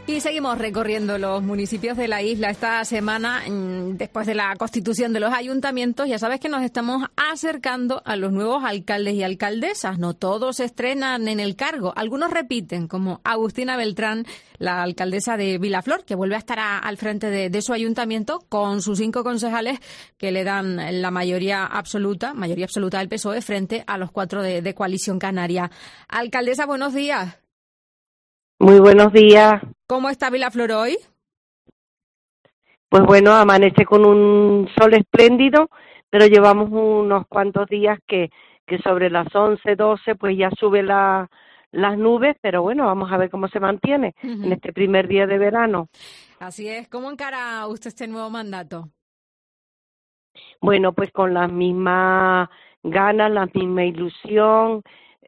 Y seguimos recorriendo los municipios de la isla esta semana, después de la constitución de los ayuntamientos. Ya sabes que nos estamos acercando a los nuevos alcaldes y alcaldesas. No todos se estrenan en el cargo. Algunos repiten, como Agustina Beltrán, la alcaldesa de Vilaflor, que vuelve a estar al frente de su ayuntamiento con sus 5 concejales que le dan la mayoría absoluta del PSOE frente a los 4 de Coalición Canaria. Alcaldesa, buenos días. Muy buenos días. ¿Cómo está Vilaflor hoy? Pues bueno, amanece con un sol espléndido, pero llevamos unos cuantos días que sobre las 11, 12, pues ya sube las nubes, pero bueno, vamos a ver cómo se mantiene en este primer día de verano. Así es. ¿Cómo encara usted este nuevo mandato? Bueno, pues con las mismas ganas, la misma ilusión,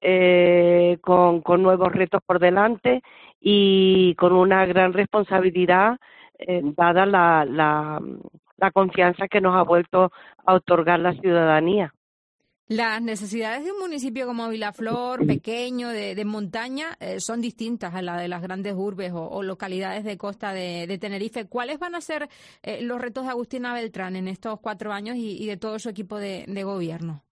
con nuevos retos por delante y con una gran responsabilidad, dada la confianza que nos ha vuelto a otorgar la ciudadanía. Las necesidades de un municipio como Vilaflor, pequeño, de montaña, son distintas a las de las grandes urbes o localidades de costa de Tenerife. ¿Cuáles van a ser los retos de Agustina Beltrán en estos 4 años y de todo su equipo de gobierno?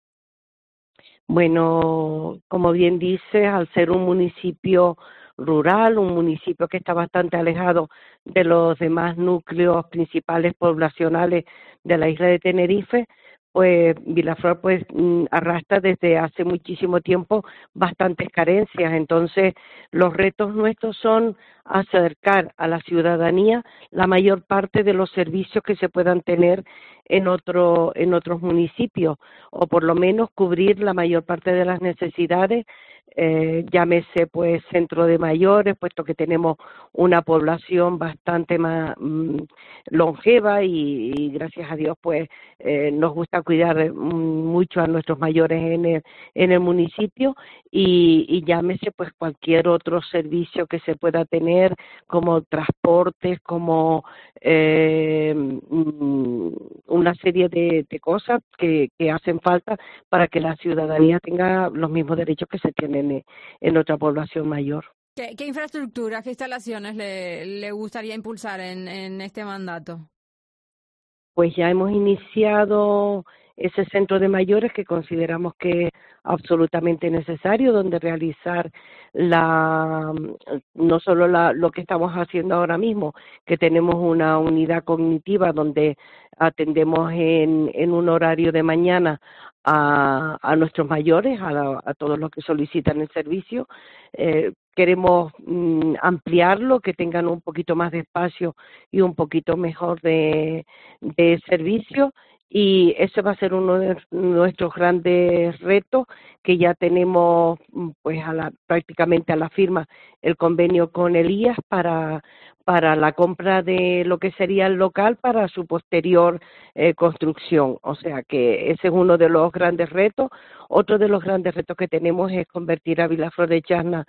Bueno, como bien dices, al ser un municipio rural, un municipio que está bastante alejado de los demás núcleos principales poblacionales de la isla de Tenerife, pues Vilaflor arrastra desde hace muchísimo tiempo bastantes carencias. Entonces, los retos nuestros son acercar a la ciudadanía la mayor parte de los servicios que se puedan tener en otros municipios, o por lo menos cubrir la mayor parte de las necesidades, llámese pues centro de mayores, puesto que tenemos una población bastante más longeva y gracias a Dios pues nos gusta cuidar mucho a nuestros mayores en el municipio, y llámese pues cualquier otro servicio que se pueda tener, como transportes, como una serie de cosas que hacen falta para que la ciudadanía tenga los mismos derechos que se tienen en otra población mayor. ¿Qué infraestructuras, qué instalaciones le gustaría impulsar en este mandato? Pues ya hemos iniciado ese centro de mayores que consideramos que es absolutamente necesario, donde realizar no solo lo que estamos haciendo ahora mismo, que tenemos una unidad cognitiva donde atendemos en un horario de mañana a nuestros mayores, a todos los que solicitan el servicio. Queremos ampliarlo, que tengan un poquito más de espacio y un poquito mejor de servicio, y ese va a ser uno de nuestros grandes retos, que ya tenemos pues prácticamente a la firma el convenio con el IAS para la compra de lo que sería el local para su posterior construcción. O sea que ese es uno de los grandes retos. Otro de los grandes retos que tenemos es convertir a Vilaflor de Chasna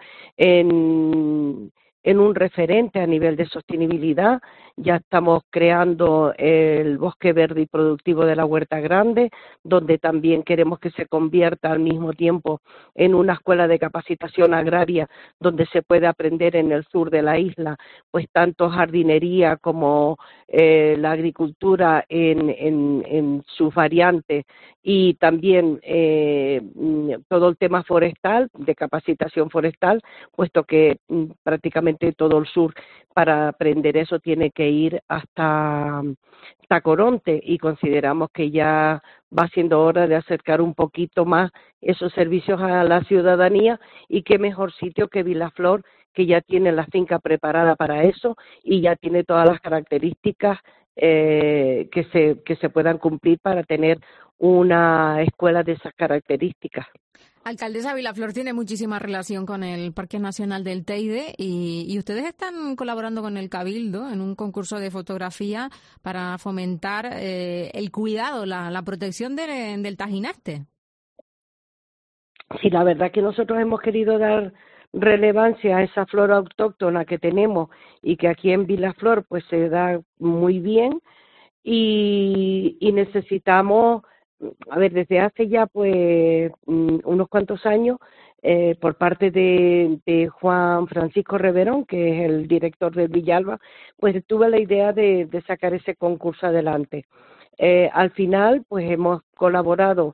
en un referente a nivel de sostenibilidad. Ya estamos creando el bosque verde y productivo de la Huerta Grande, donde también queremos que se convierta al mismo tiempo en una escuela de capacitación agraria, donde se puede aprender en el sur de la isla, pues tanto jardinería como la agricultura en sus variantes, y también todo el tema forestal, de capacitación forestal, puesto que prácticamente todo el sur, para aprender eso, tiene que ir hasta Tacoronte, y consideramos que ya va siendo hora de acercar un poquito más esos servicios a la ciudadanía, y qué mejor sitio que Vilaflor, que ya tiene la finca preparada para eso y ya tiene todas las características que se puedan cumplir para tener una escuela de esas características. Alcaldesa, Vilaflor tiene muchísima relación con el Parque Nacional del Teide y ustedes están colaborando con el Cabildo en un concurso de fotografía para fomentar el cuidado, la protección del Tajinaste. Sí, la verdad que nosotros hemos querido dar relevancia a esa flora autóctona que tenemos y que aquí en Vilaflor pues se da muy bien, y necesitamos a ver, desde hace ya pues unos cuantos años, por parte de Juan Francisco Reverón, que es el director del Villalba, pues tuve la idea de sacar ese concurso adelante. Al final, pues hemos colaborado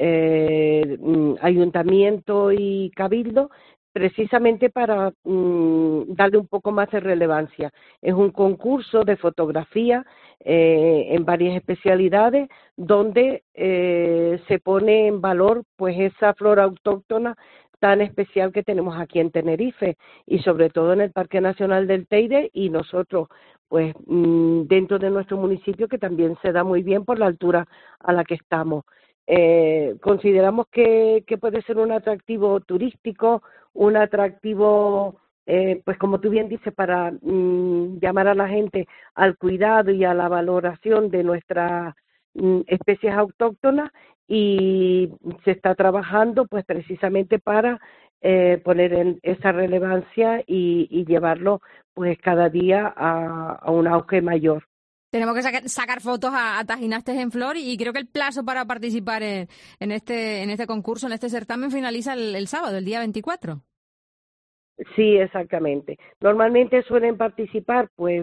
Ayuntamiento y Cabildo precisamente para darle un poco más de relevancia. Es un concurso de fotografía en varias especialidades donde se pone en valor pues esa flora autóctona tan especial que tenemos aquí en Tenerife y sobre todo en el Parque Nacional del Teide y nosotros pues dentro de nuestro municipio, que también se da muy bien por la altura a la que estamos. Consideramos que puede ser un atractivo turístico, un atractivo, pues como tú bien dices, para llamar a la gente al cuidado y a la valoración de nuestras especies autóctonas, y se está trabajando pues precisamente para poner en esa relevancia y llevarlo pues cada día a un auge mayor. Tenemos que sacar fotos a Tajinastes en Flor y creo que el plazo para participar en este concurso, en este certamen, finaliza el sábado, el día 24. Sí, exactamente. Normalmente suelen participar pues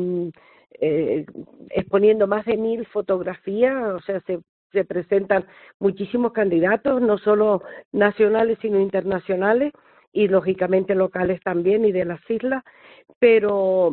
exponiendo más de 1.000 fotografías, o sea, se presentan muchísimos candidatos, no solo nacionales sino internacionales y lógicamente locales también y de las islas, pero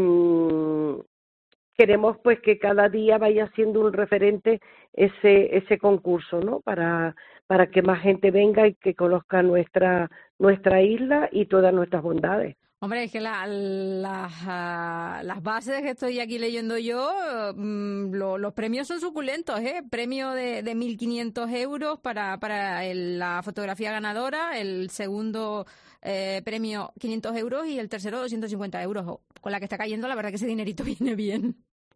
queremos pues que cada día vaya siendo un referente ese concurso, ¿no? Para que más gente venga y que conozca nuestra isla y todas nuestras bondades. Hombre, es que las bases que estoy aquí leyendo yo, los premios son suculentos, ¿eh? Premio de 1.500 euros para la fotografía ganadora, el segundo premio 500 euros y el tercero 250 euros. Con la que está cayendo, la verdad que ese dinerito viene bien.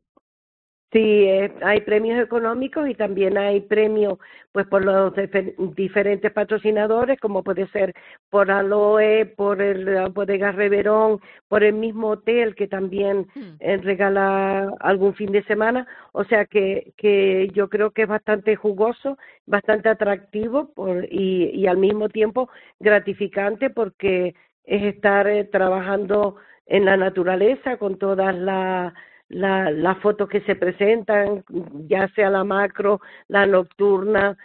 Sí, hay premios económicos y también hay premios pues por los diferentes patrocinadores, como puede ser por Aloe, por el Bodega Reverón, por el mismo hotel que también regala algún fin de semana. O sea que yo creo que es bastante jugoso, bastante atractivo y al mismo tiempo gratificante, porque es estar trabajando en la naturaleza con todas las fotos que se presentan, ya sea la macro, la nocturna,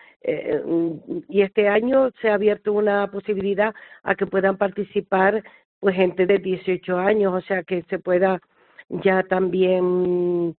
y este año se ha abierto una posibilidad a que puedan participar pues gente de 18 años, o sea que se pueda ya también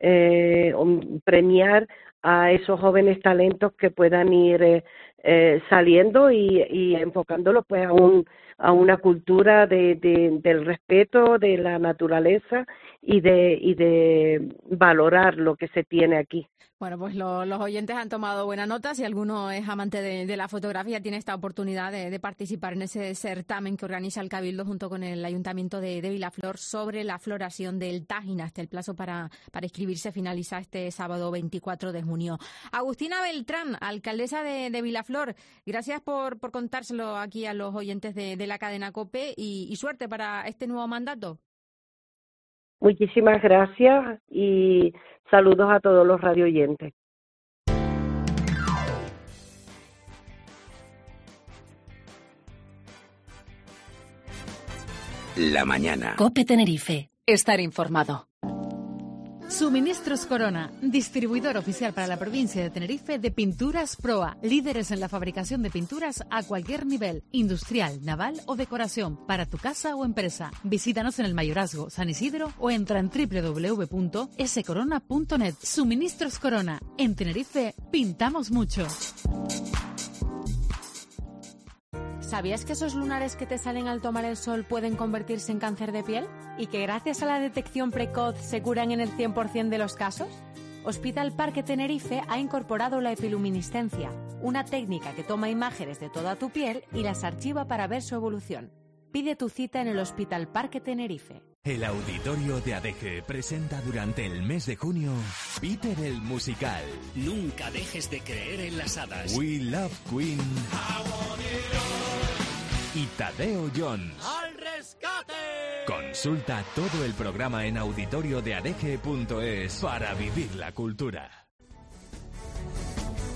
premiar a esos jóvenes talentos que puedan ir saliendo y enfocándolos pues a una cultura del respeto de la naturaleza y de valorar lo que se tiene aquí. Bueno, pues los oyentes han tomado buena nota. Si alguno es amante de la fotografía, tiene esta oportunidad de participar en ese certamen que organiza el Cabildo junto con el Ayuntamiento de Vilaflor sobre la floración del Tajinaste. El plazo para inscribirse finaliza este sábado 24 de junio. Agustina Beltrán, alcaldesa de Vilaflor, gracias por contárselo aquí a los oyentes de la cadena COPE y suerte para este nuevo mandato. Muchísimas gracias y saludos a todos los radioyentes. La mañana. COPE Tenerife. Estar informado. Suministros Corona, distribuidor oficial para la provincia de Tenerife de Pinturas Proa, líderes en la fabricación de pinturas a cualquier nivel, industrial, naval o decoración, para tu casa o empresa. Visítanos en el Mayorazgo, San Isidro o entra en www.scorona.net. Suministros Corona, en Tenerife pintamos mucho. ¿Sabías que esos lunares que te salen al tomar el sol pueden convertirse en cáncer de piel? ¿Y que gracias a la detección precoz se curan en el 100% de los casos? Hospital Parque Tenerife ha incorporado la epiluminiscencia, una técnica que toma imágenes de toda tu piel y las archiva para ver su evolución. Pide tu cita en el Hospital Parque Tenerife. El Auditorio de Adeje presenta durante el mes de junio Peter el Musical. Nunca dejes de creer en las hadas. We Love Queen. Y Tadeo Jones. ¡Al rescate! Consulta todo el programa en auditoriodeadeje.es para vivir la cultura.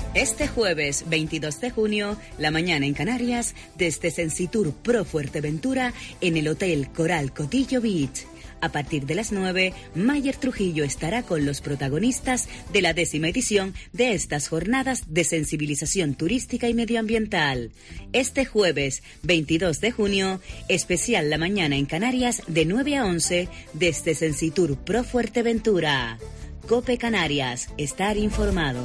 Este jueves 22 de junio, la mañana en Canarias, desde Sensitur Pro Fuerteventura, en el Hotel Coral Cotillo Beach. A partir de las 9, Mayer Trujillo estará con los protagonistas de la 10ª edición de estas jornadas de sensibilización turística y medioambiental. Este jueves 22 de junio, especial La Mañana en Canarias de 9 a 11 desde Sensitur Pro Fuerteventura. COPE Canarias, estar informado.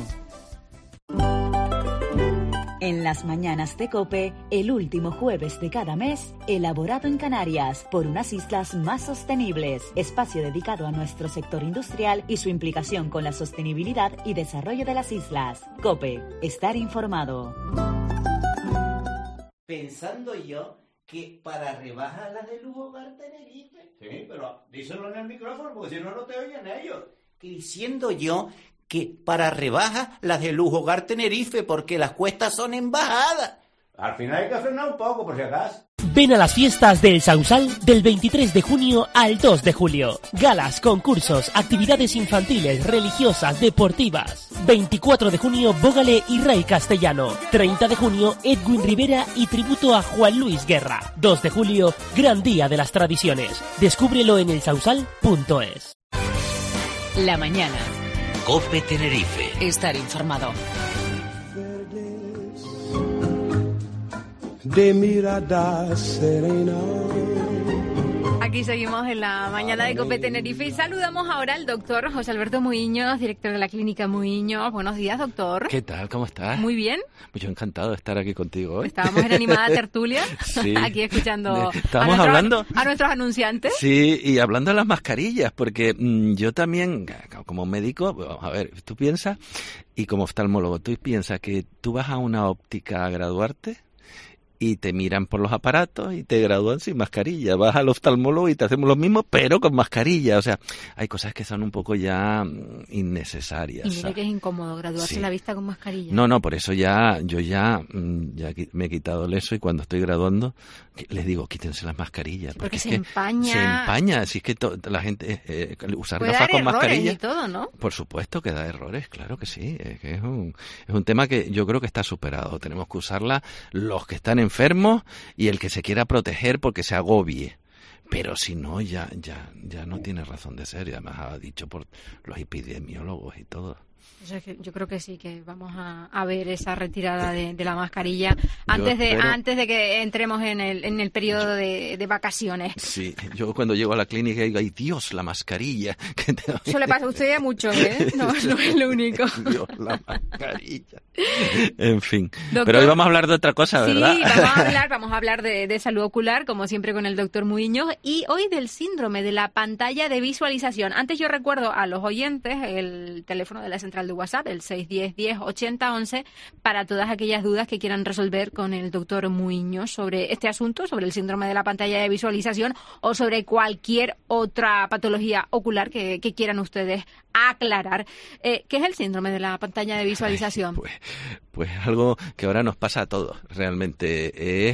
En las mañanas de COPE, el último jueves de cada mes, elaborado en Canarias por unas islas más sostenibles, espacio dedicado a nuestro sector industrial y su implicación con la sostenibilidad y desarrollo de las islas. COPE, estar informado. Pensando yo que para rebajar las de Lujo Hogar Tenerife. Sí, pero díselo en el micrófono porque si no, no te oyen ellos. Que diciendo yo que para rebajas las de Lujo Hogar Tenerife porque las cuestas son en bajada. Al final hay que frenar un poco por si acaso. Ven a las fiestas del Sausal del 23 de junio al 2 de julio. Galas, concursos, actividades infantiles, religiosas, deportivas. 24 de junio, Bógale y Ray Castellano. 30 de junio, Edwin Rivera y tributo a Juan Luis Guerra. 2 de julio, Gran Día de las Tradiciones. Descúbrelo en elsausal.es. La mañana. COPE Tenerife. Estar informado. De mirada serena. Aquí seguimos en la mañana de COPE Tenerife y saludamos ahora al doctor José Alberto Muiños, director de la Clínica Muiños. Buenos días, doctor. ¿Qué tal? ¿Cómo estás? Muy bien. Pues yo encantado de estar aquí contigo hoy. Estábamos en animada tertulia, sí. Aquí escuchando a nuestros anunciantes. Sí, y hablando de las mascarillas, porque yo también, como médico, a ver, tú piensas, y como oftalmólogo, tú piensas que tú vas a una óptica a graduarte y te miran por los aparatos y te gradúan sin mascarilla. Vas al oftalmólogo y te hacemos lo mismo, pero con mascarilla. O sea, hay cosas que son un poco ya innecesarias. Y mira que es incómodo graduarse la vista con mascarilla. No, por eso yo ya me he quitado el eso y cuando estoy graduando les digo, quítense las mascarillas. Porque se empaña. Se empaña. Si es que la gente usar gafas con mascarilla. Y todo, ¿no? Por supuesto que da errores, claro que sí. Es un tema que yo creo que está superado. Tenemos que usarla los que están enfermos y el que se quiera proteger porque se agobie. Pero si no, ya no tiene razón de ser. Y además ha dicho por los epidemiólogos y todo. Yo creo que sí, que vamos a ver esa retirada de la mascarilla antes de que entremos en el periodo de vacaciones. Sí, yo cuando llego a la clínica digo, ¡ay Dios, la mascarilla! Eso le pasa a usted a muchos, ¿eh? No es lo único. Dios, la mascarilla. En fin. Doctor, pero hoy vamos a hablar de otra cosa, ¿verdad? Sí, vamos a hablar de salud ocular, como siempre con el doctor Muiños, y hoy del síndrome de la pantalla de visualización. Antes yo recuerdo a los oyentes el teléfono de la central de WhatsApp, el 610-10-80-11, para todas aquellas dudas que quieran resolver con el doctor Muiños sobre este asunto, sobre el síndrome de la pantalla de visualización o sobre cualquier otra patología ocular que quieran ustedes aclarar. ¿Qué es el síndrome de la pantalla de visualización? Pues algo que ahora nos pasa a todos, realmente.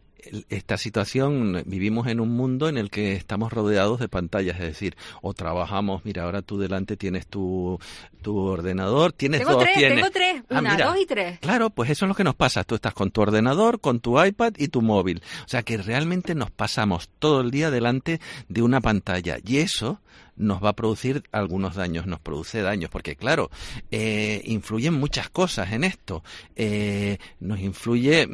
Esta situación, vivimos en un mundo en el que estamos rodeados de pantallas, es decir, o trabajamos, mira, ahora tú delante tienes tu ordenador, tienes tengo dos, tengo tres, una, dos y tres. Claro, pues eso es lo que nos pasa, tú estás con tu ordenador, con tu iPad y tu móvil, o sea que realmente nos pasamos todo el día delante de una pantalla y eso nos va a producir algunos daños, nos produce daños, porque claro, influyen muchas cosas en esto, nos influye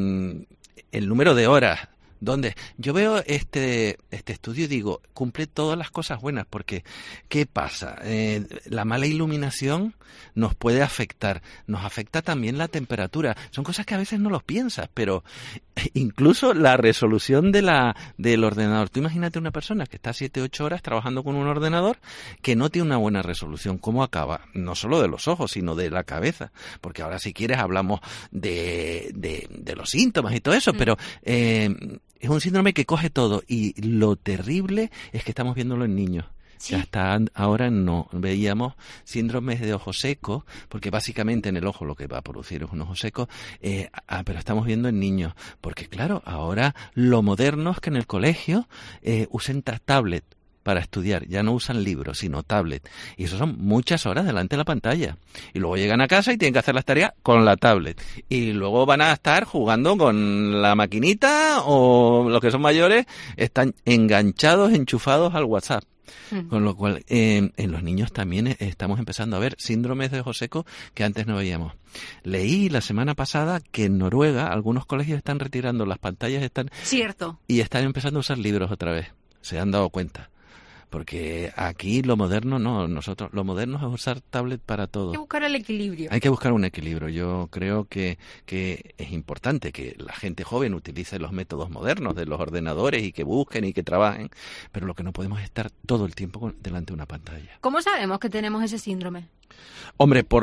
el número de horas, donde yo veo este estudio y digo, cumple todas las cosas buenas, porque ¿qué pasa? La mala iluminación nos puede afectar, nos afecta también la temperatura, son cosas que a veces no los piensas, pero incluso la resolución del ordenador. Tú imagínate una persona que está 7-8 horas trabajando con un ordenador que no tiene una buena resolución, ¿cómo acaba? No solo de los ojos, sino de la cabeza, porque ahora si quieres hablamos de los síntomas y todo eso, pero es un síndrome que coge todo y lo terrible es que estamos viéndolo en niños. Sí. Hasta ahora no veíamos síndromes de ojo seco, porque básicamente en el ojo lo que va a producir es un ojo seco, pero estamos viendo en niños, porque claro, ahora lo moderno es que en el colegio usen tablets. para estudiar, ya no usan libros, sino tablet. Y eso son muchas horas delante de la pantalla. Y luego llegan a casa y tienen que hacer las tareas con la tablet. Y luego van a estar jugando con la maquinita, o los que son mayores están enganchados, enchufados al WhatsApp. Con lo cual, en los niños también estamos empezando a ver síndromes de ojo seco que antes no veíamos. Leí la semana pasada que en Noruega algunos colegios están retirando las pantallas, Cierto. Y están empezando a usar libros otra vez. Se han dado cuenta. Porque aquí lo moderno no, lo moderno es usar tablet para todo. Hay que buscar el equilibrio. Hay que buscar un equilibrio. Yo creo que es importante que la gente joven utilice los métodos modernos de los ordenadores y que busquen y que trabajen, pero lo que no podemos es estar todo el tiempo delante de una pantalla. ¿Cómo sabemos que tenemos ese síndrome? Hombre, por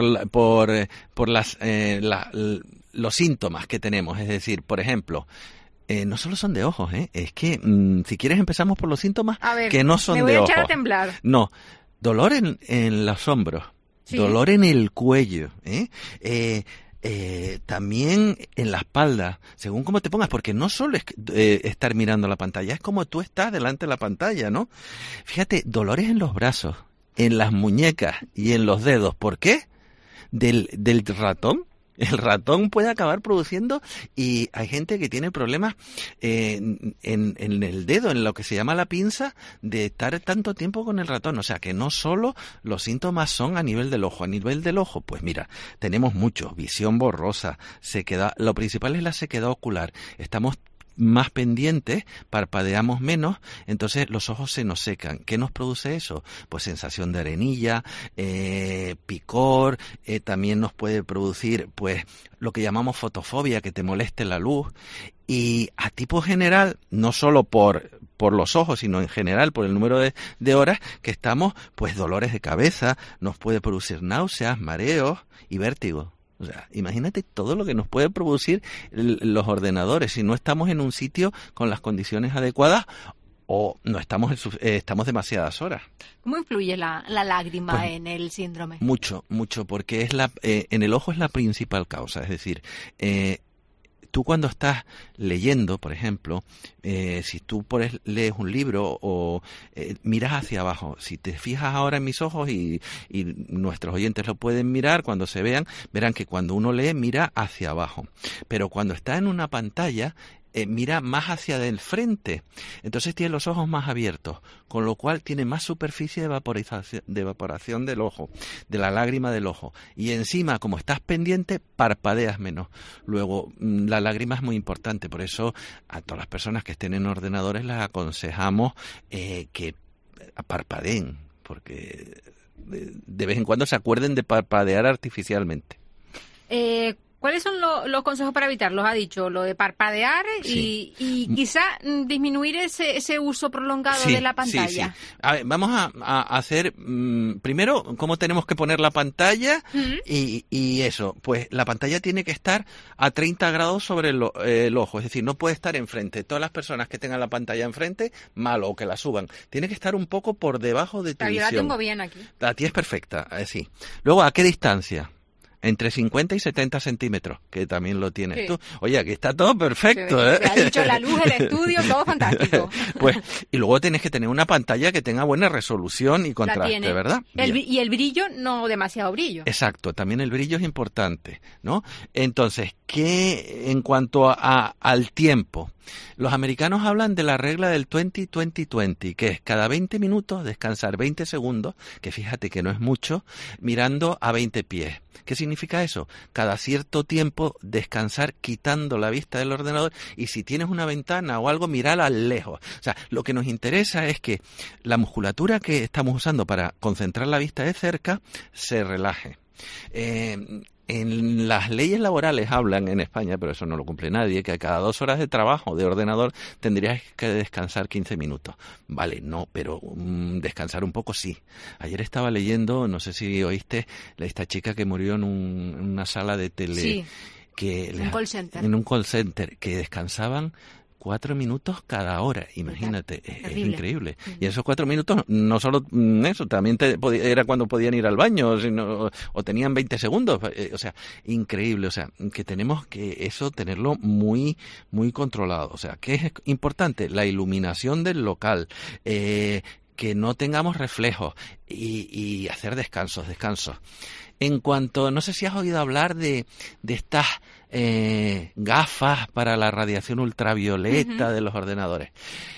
los síntomas que tenemos, es decir, por ejemplo, no solo son de ojos, es que si quieres empezamos por los síntomas que no son de ojos. Me voy a echar a temblar. No, dolor en los hombros, ¿sí? Dolor en el cuello, también en la espalda, según cómo te pongas, porque no solo es estar mirando la pantalla, es como tú estás delante de la pantalla, ¿no? Fíjate, dolores en los brazos, en las muñecas y en los dedos. ¿Por qué? Del ratón. El ratón puede acabar produciendo, y hay gente que tiene problemas en el dedo, en lo que se llama la pinza, de estar tanto tiempo con el ratón. O sea, que no solo los síntomas son a nivel del ojo. A nivel del ojo, pues mira, tenemos mucho. Visión borrosa, sequedad. Lo principal es la sequedad ocular. Estamos más pendientes, parpadeamos menos, entonces los ojos se nos secan. ¿Qué nos produce eso? Pues sensación de arenilla, picor, también nos puede producir pues lo que llamamos fotofobia, que te moleste la luz. Y a tipo general, no solo por los ojos, sino en general por el número de horas que estamos, pues dolores de cabeza, nos puede producir náuseas, mareos y vértigo. O sea, imagínate todo lo que nos puede producir los ordenadores si no estamos en un sitio con las condiciones adecuadas o no estamos demasiadas horas. ¿Cómo influye la lágrima Pues, en el síndrome? Mucho, porque en el ojo es la principal causa. Es decir, tú cuando estás leyendo, por ejemplo, si tú lees un libro o miras hacia abajo, si te fijas ahora en mis ojos y nuestros oyentes lo pueden mirar cuando se vean, verán que cuando uno lee mira hacia abajo, pero cuando está en una pantalla mira más hacia del frente, entonces tiene los ojos más abiertos, con lo cual tiene más superficie de evaporación del ojo, de la lágrima del ojo, y encima, como estás pendiente, parpadeas menos. Luego, la lágrima es muy importante, por eso a todas las personas que estén en ordenadores les aconsejamos que parpadeen, porque de vez en cuando se acuerden de parpadear artificialmente. ¿Cuáles son los consejos para evitarlos? Ha dicho lo de parpadear, sí. y quizá disminuir ese uso prolongado de la pantalla. Sí. A ver, vamos a hacer primero cómo tenemos que poner la pantalla y eso. Pues la pantalla tiene que estar a 30 grados sobre el ojo, es decir, no puede estar enfrente. Todas las personas que tengan la pantalla enfrente, malo, o que la suban. Tiene que estar un poco por debajo de tu visión. Yo la tengo bien aquí. La tía es perfecta, sí. Luego, ¿a qué distancia? Entre 50 y 70 centímetros, que también lo tienes tú. Oye, aquí está todo perfecto, Me ha dicho la luz, el estudio, todo fantástico. Pues, y luego tienes que tener una pantalla que tenga buena resolución y contraste, ¿verdad? Y el brillo, no demasiado brillo. Exacto, también el brillo es importante, ¿no? Entonces, ¿qué en cuanto al tiempo? Los americanos hablan de la regla del 20-20-20, que es cada 20 minutos descansar 20 segundos, que fíjate que no es mucho, mirando a 20 pies. ¿Qué significa eso? Cada cierto tiempo descansar quitando la vista del ordenador, y si tienes una ventana o algo, mirarla lejos. O sea, lo que nos interesa es que la musculatura que estamos usando para concentrar la vista de cerca se relaje. En las leyes laborales hablan en España, pero eso no lo cumple nadie, que a cada 2 horas de trabajo de ordenador tendrías que descansar 15 minutos. Vale, no, pero descansar un poco sí. Ayer estaba leyendo, no sé si oíste, esta chica que murió en una sala de tele. Sí, en un call center, que descansaban 4 minutos cada hora, imagínate, es increíble. Y esos 4 minutos, no solo eso, también era cuando podían ir al baño, o tenían 20 segundos, o sea, increíble, o sea, que tenemos que eso tenerlo muy, muy controlado. O sea, ¿qué es importante? La iluminación del local, que no tengamos reflejos y hacer descansos. En cuanto, no sé si has oído hablar de estas gafas para la radiación ultravioleta de los ordenadores.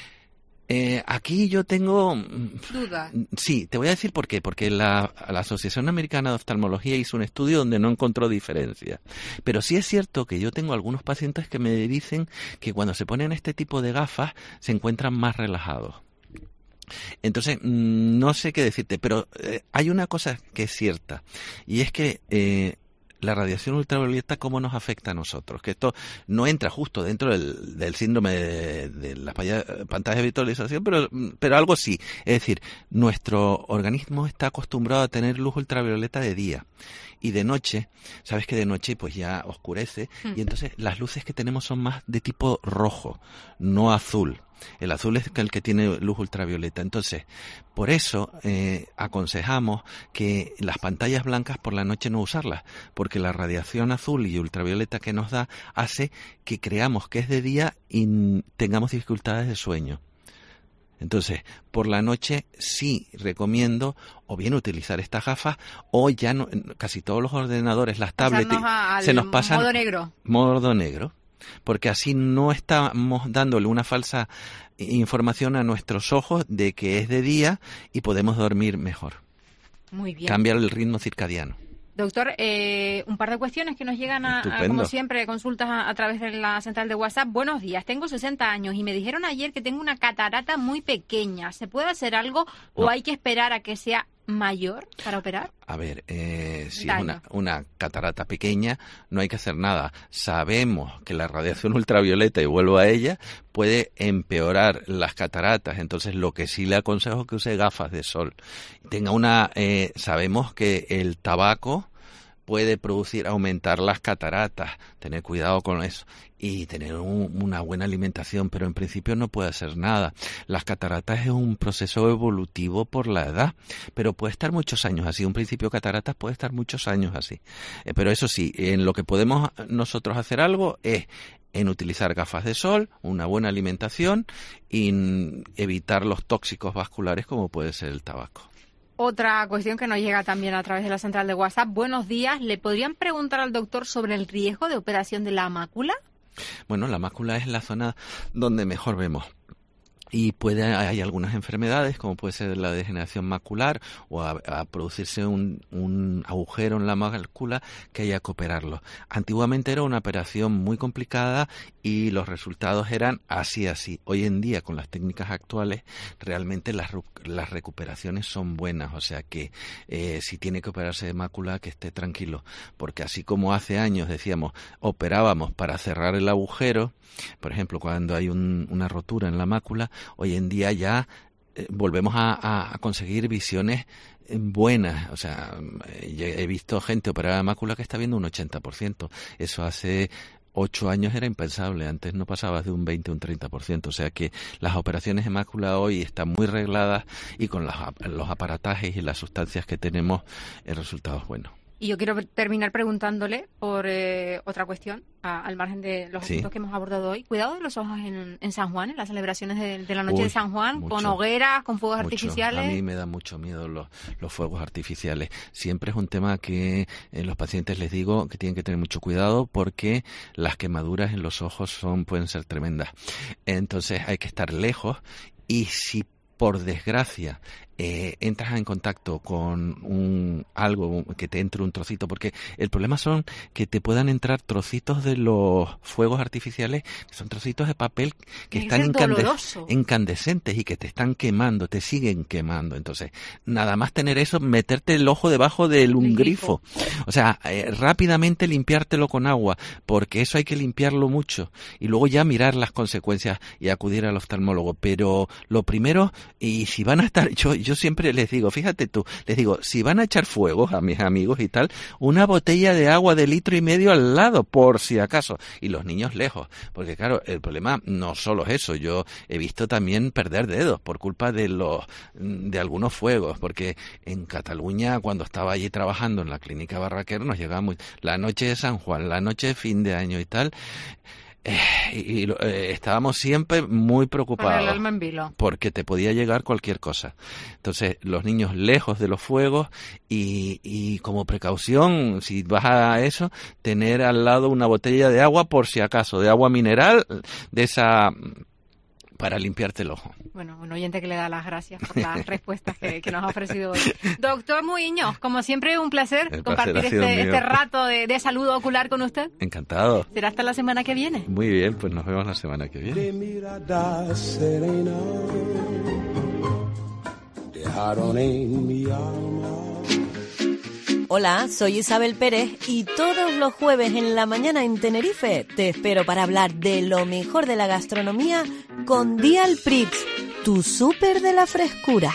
Aquí yo tengo duda. Sí, te voy a decir por qué. Porque la Asociación Americana de Oftalmología hizo un estudio donde no encontró diferencia. Pero sí es cierto que yo tengo algunos pacientes que me dicen que cuando se ponen este tipo de gafas se encuentran más relajados. Entonces, no sé qué decirte, pero hay una cosa que es cierta, y es que la radiación ultravioleta, ¿cómo nos afecta a nosotros? Que esto no entra justo dentro del síndrome de las pantallas de visualización, pero algo sí. Es decir, nuestro organismo está acostumbrado a tener luz ultravioleta de día. Y de noche, sabes que de noche pues ya oscurece, y entonces las luces que tenemos son más de tipo rojo, no azul. El azul es el que tiene luz ultravioleta. Entonces, por eso aconsejamos que las pantallas blancas por la noche no usarlas, porque la radiación azul y ultravioleta que nos da hace que creamos que es de día y tengamos dificultades de sueño. Entonces, por la noche sí recomiendo o bien utilizar estas gafas, o ya no, casi todos los ordenadores, las tablets, se nos pasan modo negro. Porque así no estamos dándole una falsa información a nuestros ojos de que es de día y podemos dormir mejor. Muy bien. Cambiar el ritmo circadiano. Doctor, un par de cuestiones que nos llegan como siempre, consultas a través de la central de WhatsApp. Buenos días, tengo 60 años y me dijeron ayer que tengo una catarata muy pequeña. ¿Se puede hacer algo o hay que esperar a que sea mayor para operar? A ver, si es una catarata pequeña, no hay que hacer nada. Sabemos que la radiación ultravioleta, y vuelvo a ella, puede empeorar las cataratas. Entonces, lo que sí le aconsejo es que use gafas de sol. Sabemos que el tabaco puede aumentar las cataratas, tener cuidado con eso y tener una buena alimentación, pero en principio no puede hacer nada. Las cataratas es un proceso evolutivo por la edad, pero puede estar muchos años así. Un principio cataratas puede estar muchos años así. Pero eso sí, en lo que podemos nosotros hacer algo es en utilizar gafas de sol, una buena alimentación y evitar los tóxicos vasculares como puede ser el tabaco. Otra cuestión que nos llega también a través de la central de WhatsApp. Buenos días. ¿Le podrían preguntar al doctor sobre el riesgo de operación de la mácula? Bueno, la mácula es la zona donde mejor vemos. Y hay algunas enfermedades, como puede ser la degeneración macular o a producirse un agujero en la mácula que haya que operarlo. Antiguamente era una operación muy complicada y los resultados eran así. Hoy en día, con las técnicas actuales, realmente las recuperaciones son buenas. O sea que si tiene que operarse de mácula, que esté tranquilo. Porque así como hace años decíamos, operábamos para cerrar el agujero, por ejemplo, cuando hay una rotura en la mácula, hoy en día ya volvemos a conseguir visiones buenas. O sea, he visto gente operada de mácula que está viendo un 80%. Eso hace 8 años era impensable. Antes no pasaba de un 20 o un 30%. O sea que las operaciones de mácula hoy están muy regladas y con los aparatajes y las sustancias que tenemos, el resultado es bueno. Y yo quiero terminar preguntándole por otra cuestión, al margen de los asuntos que hemos abordado hoy. Cuidado de los ojos en San Juan, en las celebraciones de la noche de San Juan, con hogueras, con fuegos artificiales. A mí me da mucho miedo los fuegos artificiales. Siempre es un tema que los pacientes les digo que tienen que tener mucho cuidado porque las quemaduras en los ojos pueden ser tremendas. Entonces hay que estar lejos y si por desgracia entras en contacto con algo que te entre un trocito, porque el problema son que te puedan entrar trocitos de los fuegos artificiales, que son trocitos de papel que están incandescentes y que te están quemando, te siguen quemando. Entonces, nada más tener eso, meterte el ojo debajo de un grifo. O sea, rápidamente limpiártelo con agua, porque eso hay que limpiarlo mucho y luego ya mirar las consecuencias y acudir al oftalmólogo. Pero lo primero, y si van a estar, yo siempre les digo, fíjate tú, les digo, si van a echar fuegos a mis amigos y tal, una botella de agua de 1,5 litros al lado, por si acaso, y los niños lejos, porque claro, el problema no solo es eso, yo he visto también perder dedos por culpa de algunos fuegos, porque en Cataluña, cuando estaba allí trabajando en la clínica Barraquer, nos llegaba la noche de San Juan, la noche de fin de año y tal. estábamos siempre muy preocupados. Con el alma en vilo. Porque te podía llegar cualquier cosa. Entonces, los niños lejos de los fuegos y como precaución, si vas a eso, tener al lado una botella de agua por si acaso, de agua mineral, de esa para limpiarte el ojo. Bueno, un oyente que le da las gracias por las respuestas que nos ha ofrecido hoy. Doctor Muiños, como siempre, un placer compartir este rato de salud ocular con usted. Encantado. ¿Será hasta la semana que viene? Muy bien, pues nos vemos la semana que viene. Hola, soy Isabel Pérez y todos los jueves en la mañana en Tenerife te espero para hablar de lo mejor de la gastronomía con Dial Prix, tu súper de la frescura.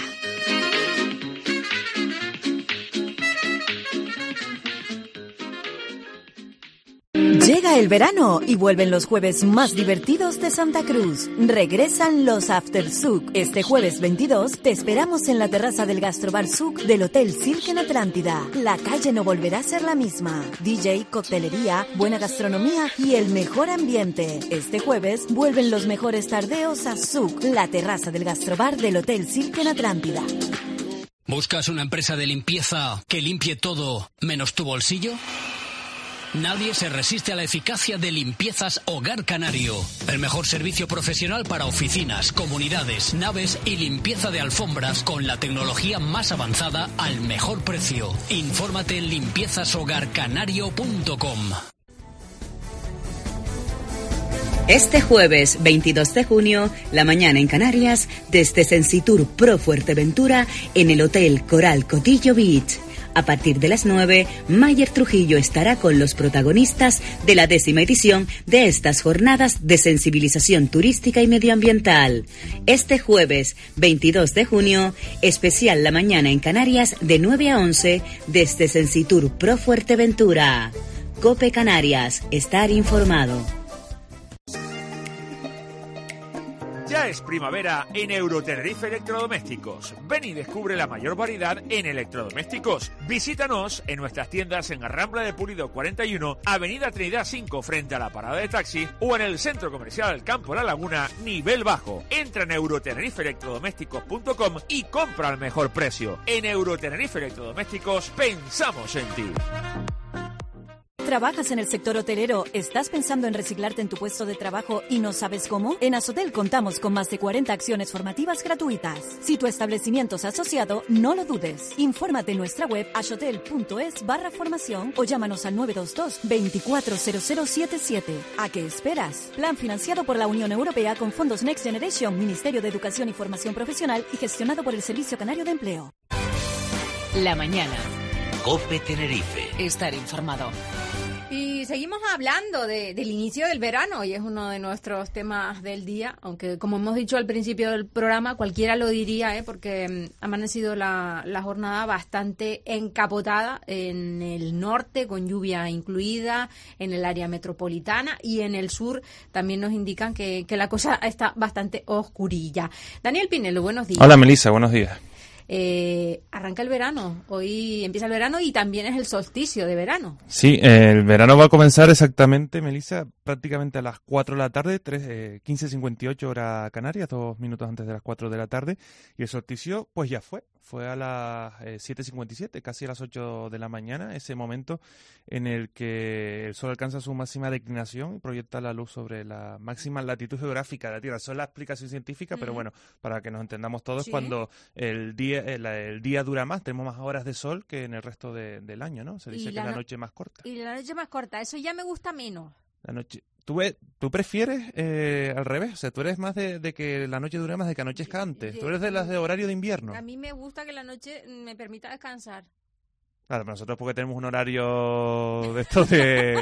Llega el verano y vuelven los jueves más divertidos de Santa Cruz. Regresan los After Souk. Este jueves 22 te esperamos en la terraza del Gastrobar Souk del Hotel Silk en Atlántida. La calle no volverá a ser la misma. DJ, coctelería, buena gastronomía y el mejor ambiente. Este jueves vuelven los mejores tardeos a Souk, la terraza del Gastrobar del Hotel Silk en Atlántida. ¿Buscas una empresa de limpieza que limpie todo menos tu bolsillo? Nadie se resiste a la eficacia de Limpiezas Hogar Canario. El mejor servicio profesional para oficinas, comunidades, naves y limpieza de alfombras con la tecnología más avanzada al mejor precio. Infórmate en limpiezashogarcanario.com. Este jueves 22 de junio, la mañana en Canarias, desde Sensitur Pro Fuerteventura en el Hotel Coral Cotillo Beach. A partir de las 9, Mayer Trujillo estará con los protagonistas de la 10ª edición de estas jornadas de sensibilización turística y medioambiental. Este jueves 22 de junio, especial La Mañana en Canarias de 9 a 11 desde Sensitur Pro Fuerteventura. COPE Canarias, estar informado. Ya es primavera en Eurotenerife Electrodomésticos. Ven y descubre la mayor variedad en electrodomésticos. Visítanos en nuestras tiendas en Rambla de Pulido 41, Avenida Trinidad 5 frente a la parada de taxi o en el Centro Comercial Campo La Laguna, nivel bajo. Entra en euroteneriferelectrodomésticos.com y compra al mejor precio. En Eurotenerife Electrodomésticos pensamos en ti. ¿Trabajas en el sector hotelero? ¿Estás pensando en reciclarte en tu puesto de trabajo y no sabes cómo? En Asotel contamos con más de 40 acciones formativas gratuitas. Si tu establecimiento es asociado, no lo dudes. Infórmate en nuestra web asotel.es/formación o llámanos al 922 240077. ¿A qué esperas? Plan financiado por la Unión Europea con fondos Next Generation, Ministerio de Educación y Formación Profesional y gestionado por el Servicio Canario de Empleo. La mañana. COPE Tenerife. Estar informado. Y seguimos hablando del inicio del verano y es uno de nuestros temas del día, aunque como hemos dicho al principio del programa, cualquiera lo diría, porque ha amanecido la jornada bastante encapotada en el norte, con lluvia incluida, en el área metropolitana y en el sur también nos indican que la cosa está bastante oscurilla. Daniel Pinelo, buenos días. Hola Melissa, buenos días. Arranca el verano, hoy empieza el verano y también es el solsticio de verano. Sí, el verano va a comenzar exactamente, Melissa, prácticamente a las 4 de la tarde, 15:58 hora Canarias, 2 minutos antes de las 4 de la tarde, y el solsticio pues ya fue a las 7:57, casi a las 8 de la mañana, ese momento en el que el Sol alcanza su máxima declinación y proyecta la luz sobre la máxima latitud geográfica de la Tierra. Eso es la explicación científica, pero bueno, para que nos entendamos todos, cuando el día dura más, tenemos más horas de sol que en el resto del año, ¿no? Se dice que es la noche más corta. Y la noche más corta, eso ya me gusta menos. La noche... ¿Tú prefieres al revés? O sea, tú eres más de que la noche dure más, de que anochezca antes. Tú eres de las de horario de invierno. A mí me gusta que la noche me permita descansar. Claro, pero nosotros porque tenemos un horario de esto de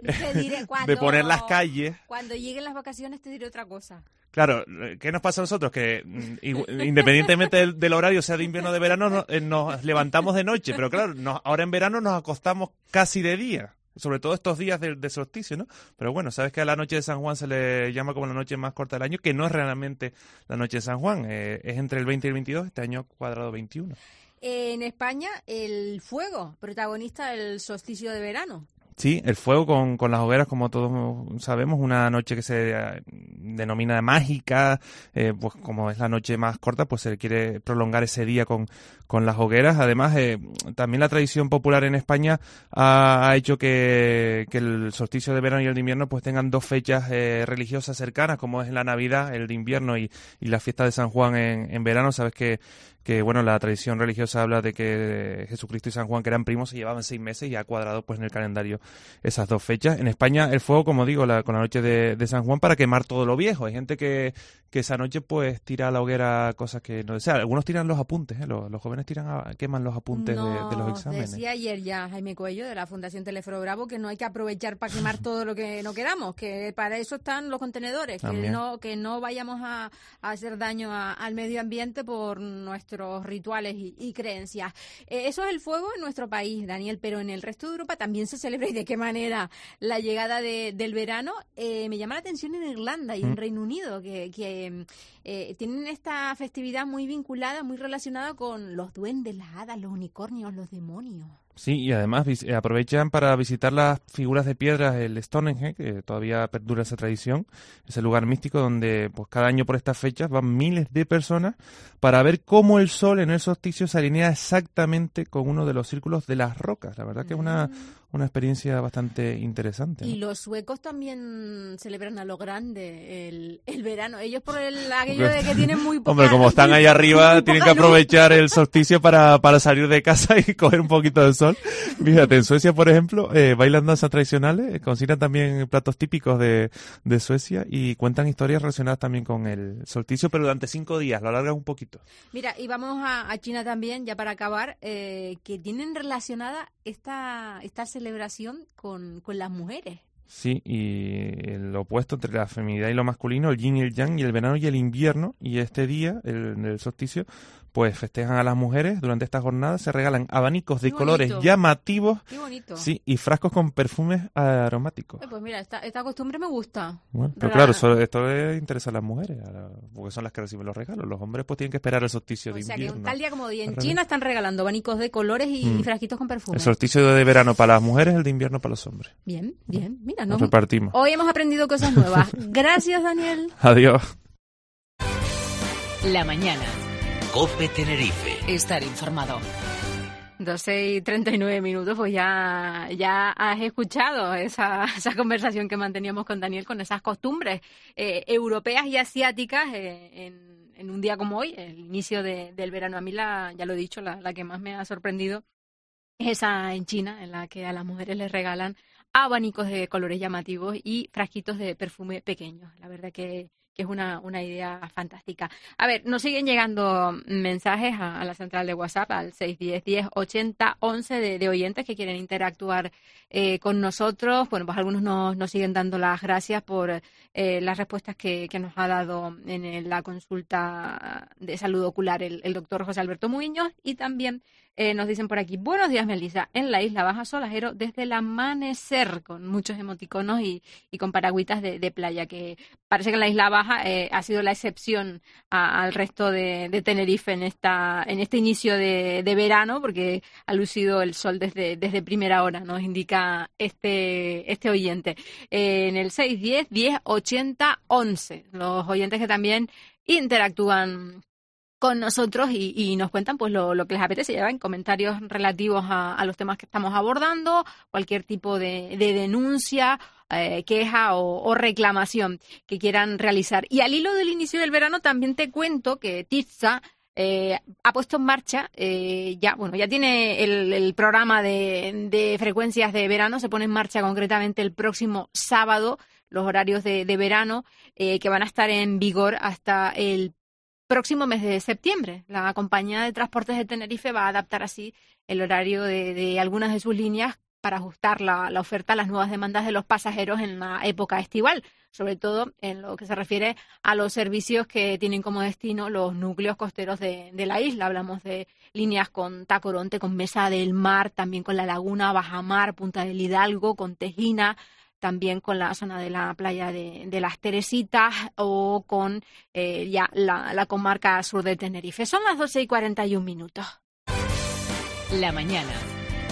poner las calles. Cuando lleguen las vacaciones te diré otra cosa. Claro, ¿qué nos pasa a nosotros? Que independientemente del horario, sea de invierno o de verano, nos levantamos de noche. Pero claro, ahora en verano nos acostamos casi de día. Sobre todo estos días de solsticio, ¿no? Pero bueno, sabes que a la noche de San Juan se le llama como la noche más corta del año, que no es realmente la noche de San Juan, es entre el 20 y el 22, este año cuadrado 21. En España, el fuego, protagonista del solsticio de verano. Sí, el fuego con las hogueras, como todos sabemos, una noche que se denomina mágica, pues como es la noche más corta, pues se quiere prolongar ese día con las hogueras. Además, también la tradición popular en España ha hecho que el solsticio de verano y el de invierno pues tengan dos fechas religiosas cercanas, como es la Navidad, el de invierno, y la fiesta de San Juan en verano. Sabes que bueno, la tradición religiosa habla de que Jesucristo y San Juan, que eran primos, se llevaban 6 meses y ha cuadrado pues en el calendario esas dos fechas. En España el fuego, como digo, con la noche de San Juan, para quemar todo lo viejo. Hay gente que esa noche pues tira a la hoguera cosas que no desea. Algunos tiran los apuntes, los jóvenes queman los apuntes de los exámenes. Decía ayer ya Jaime Cuello de la Fundación Teleforo Bravo que no hay que aprovechar para quemar todo lo que no queramos, que para eso están los contenedores, que no vayamos a hacer daño al medio ambiente por nuestros rituales y creencias. Eso es el fuego en nuestro país, Daniel, pero en el resto de Europa también se celebra, y de qué manera, la llegada del verano. Me llama la atención en Irlanda y en Reino Unido que tienen esta festividad muy vinculada, muy relacionada con los duendes, las hadas, los unicornios, los demonios. Sí, y además aprovechan para visitar las figuras de piedra, el Stonehenge, que todavía perdura esa tradición, ese lugar místico donde pues cada año por estas fechas van miles de personas para ver cómo el sol en el solsticio se alinea exactamente con uno de los círculos de las rocas. La verdad que es una experiencia bastante interesante, ¿no? Y los suecos también celebran a lo grande el verano. Ellos por aquello de que tienen muy poca... Hombre, como están ahí arriba, tienen que aprovechar el solsticio para salir de casa y coger un poquito de sol. Fíjate, en Suecia, por ejemplo, bailan danzas tradicionales, cocinan también platos típicos de Suecia y cuentan historias relacionadas también con el solsticio, pero durante 5 días, lo alargan un poquito. Mira, y vamos a China también, ya para acabar, que tienen relacionada esta celebración con las mujeres. Sí, y el opuesto entre la feminidad y lo masculino, el yin y el yang, y el verano y el invierno, y este día, el solsticio, pues festejan a las mujeres. Durante esta jornada se regalan abanicos de colores llamativos. Qué bonito. Sí, y frascos con perfumes aromáticos. Pues mira, esta costumbre me gusta. Bueno, pero claro, esto les interesa a las mujeres, porque son las que reciben los regalos. Los hombres pues tienen que esperar el solsticio de invierno. O sea, que tal día como hoy en China están regalando abanicos de colores y frasquitos con perfume. El solsticio de verano para las mujeres, el de invierno para los hombres. Bien, bien. Mira, nos repartimos. Hoy hemos aprendido cosas nuevas. Gracias, Daniel. Adiós. La mañana. COPE Tenerife. Estar informado. 12:39, pues ya has escuchado esa conversación que manteníamos con Daniel, con esas costumbres europeas y asiáticas en un día como hoy, el inicio del verano. A mí, ya lo he dicho, la que más me ha sorprendido es esa en China, en la que a las mujeres les regalan abanicos de colores llamativos y frasquitos de perfume pequeños. La verdad que es una idea fantástica. A ver, nos siguen llegando mensajes a la central de WhatsApp, al 610-10-80-11 de oyentes que quieren interactuar con nosotros. Bueno, pues algunos nos siguen dando las gracias por las respuestas que nos ha dado en la consulta de salud ocular el doctor José Alberto Muñoz, y también nos dicen por aquí: buenos días, Melissa, en la isla Baja Solajero desde el amanecer, con muchos emoticonos y con paragüitas de playa, que parece que en la isla Baja ha sido la excepción al resto de Tenerife en este inicio de verano, porque ha lucido el sol desde primera hora, nos indica este oyente. En el 610-10-80-11, los oyentes que también interactúan con nosotros y nos cuentan pues lo que les apetece, ya ven, comentarios relativos a los temas que estamos abordando, cualquier tipo de denuncia, queja o reclamación que quieran realizar. Y al hilo del inicio del verano también te cuento que TIFSA ha puesto en marcha, ya tiene el programa de frecuencias de verano, se pone en marcha concretamente el próximo sábado, los horarios de verano que van a estar en vigor hasta el próximo mes de septiembre. La compañía de transportes de Tenerife va a adaptar así el horario de algunas de sus líneas para ajustar la oferta a las nuevas demandas de los pasajeros en la época estival, sobre todo en lo que se refiere a los servicios que tienen como destino los núcleos costeros de la isla. Hablamos de líneas con Tacoronte, con Mesa del Mar, también con La Laguna, Bajamar, Punta del Hidalgo, con Tejina, también con la zona de la playa de Las Teresitas o con ya la comarca sur de Tenerife. Son las 12:41. La mañana.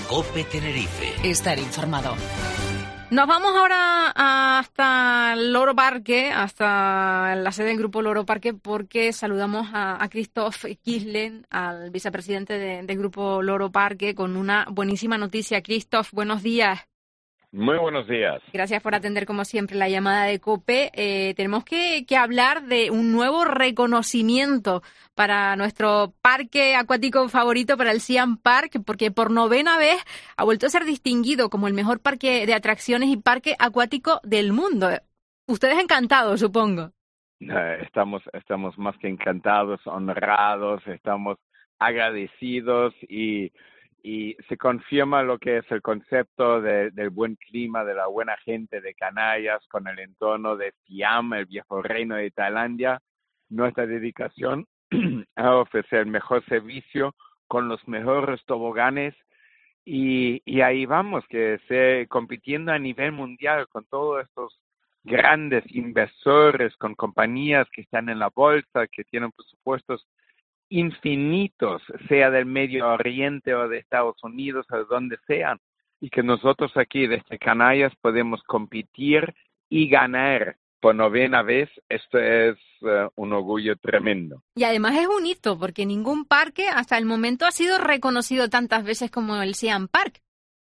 COPE Tenerife. Estar informado. Nos vamos ahora hasta Loro Parque, hasta la sede del Grupo Loro Parque, porque saludamos a Christoph Kieslen, al vicepresidente del Grupo Loro Parque, con una buenísima noticia. Christoph, buenos días. Muy buenos días. Gracias por atender, como siempre, la llamada de COPE. Tenemos que hablar de un nuevo reconocimiento para nuestro parque acuático favorito, para el Siam Park, porque por 9ª vez ha vuelto a ser distinguido como el mejor parque de atracciones y parque acuático del mundo. Ustedes encantados, supongo. Estamos más que encantados, honrados, estamos agradecidos y se confirma lo que es el concepto del buen clima, de la buena gente de Canarias, con el entorno de Siam, el viejo reino de Tailandia, nuestra dedicación a ofrecer el mejor servicio con los mejores toboganes y ahí vamos, que compitiendo a nivel mundial con todos estos grandes inversores, con compañías que están en la bolsa, que tienen presupuestos infinitos, sea del Medio Oriente o de Estados Unidos o de donde sean, y que nosotros aquí desde Canarias podemos competir y ganar por 9ª vez. Esto es un orgullo tremendo. Y además es un hito, porque ningún parque hasta el momento ha sido reconocido tantas veces como el Siam Park.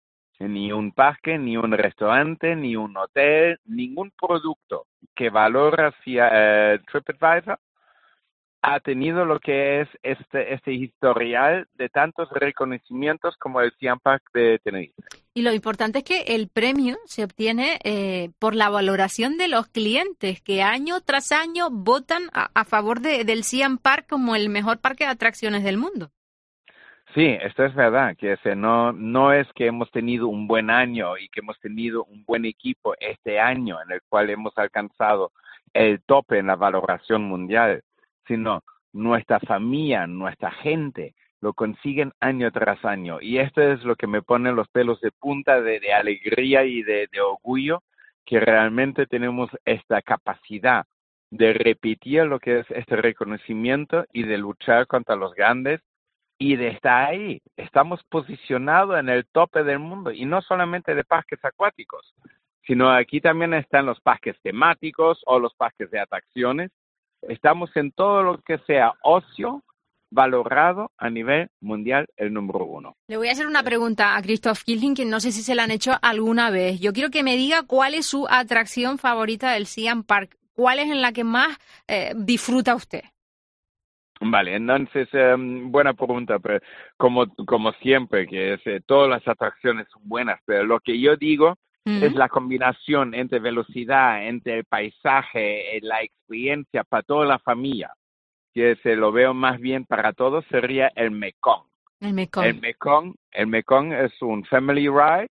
Ni un parque, ni un restaurante, ni un hotel, ningún producto que valora TripAdvisor ha tenido lo que es este historial de tantos reconocimientos como el Siam Park de Tenerife. Y lo importante es que el premio se obtiene por la valoración de los clientes, que año tras año votan a favor del Siam Park como el mejor parque de atracciones del mundo. Sí, esto es verdad, que no es que hemos tenido un buen año y que hemos tenido un buen equipo este año en el cual hemos alcanzado el tope en la valoración mundial, sino nuestra familia, nuestra gente, lo consiguen año tras año. Y esto es lo que me pone los pelos de punta de alegría y de orgullo, que realmente tenemos esta capacidad de repetir lo que es este reconocimiento y de luchar contra los grandes y de estar ahí. Estamos posicionados en el tope del mundo, y no solamente de parques acuáticos, sino aquí también están los parques temáticos o los parques de atracciones. Estamos en todo lo que sea ocio, valorado a nivel mundial, el número 1. Le voy a hacer una pregunta a Christoph Kieslen, que no sé si se la han hecho alguna vez. Yo quiero que me diga cuál es su atracción favorita del Siam Park. ¿Cuál es en la que más disfruta usted? Vale, entonces, buena pregunta, pero como siempre, que es, todas las atracciones son buenas, pero lo que yo digo es la combinación entre velocidad, entre el paisaje, la experiencia para toda la familia, que se lo veo más bien para todos, sería el Mekong. El Mekong. El Mekong es un family ride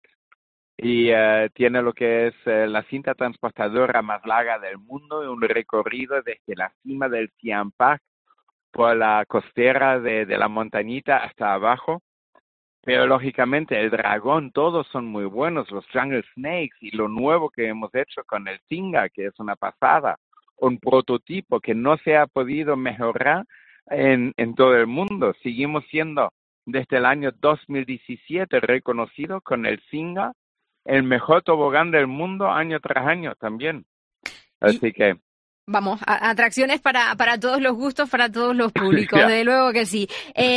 y tiene lo que es la cinta transportadora más larga del mundo y un recorrido desde la cima del Siam Park por la costera de la montañita hasta abajo. Pero lógicamente el dragón, todos son muy buenos, los jungle snakes y lo nuevo que hemos hecho con el Singa, que es una pasada, un prototipo que no se ha podido mejorar en todo el mundo. Seguimos siendo desde el año 2017 reconocido con el Singa el mejor tobogán del mundo año tras año también. Así que vamos, atracciones para todos los gustos, para todos los públicos, desde luego que sí.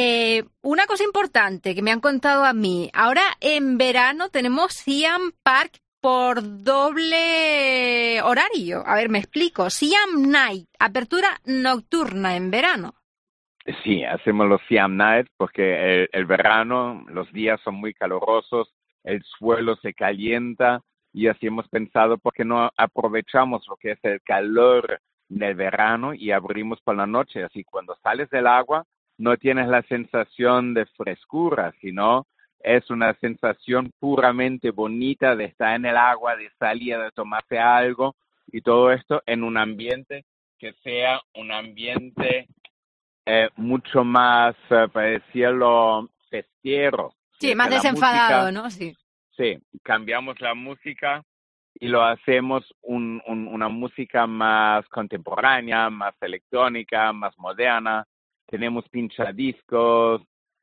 Una cosa importante que me han contado a mí, ahora en verano tenemos Siam Park por doble horario. A ver, me explico. Siam Night, apertura nocturna en verano. Sí, hacemos los Siam Night porque el verano, los días son muy calurosos, el suelo se calienta. Y así hemos pensado, ¿por qué no aprovechamos lo que es el calor del verano y abrimos por la noche? Así cuando sales del agua no tienes la sensación de frescura, sino es una sensación puramente bonita de estar en el agua, de salir, de tomarse algo y todo esto en un ambiente que sea un ambiente mucho más, para decirlo, festiero. Sí, más desenfadado, ¿no? Sí. Sí, cambiamos la música y lo hacemos una música más contemporánea, más electrónica, más moderna. Tenemos pinchadiscos,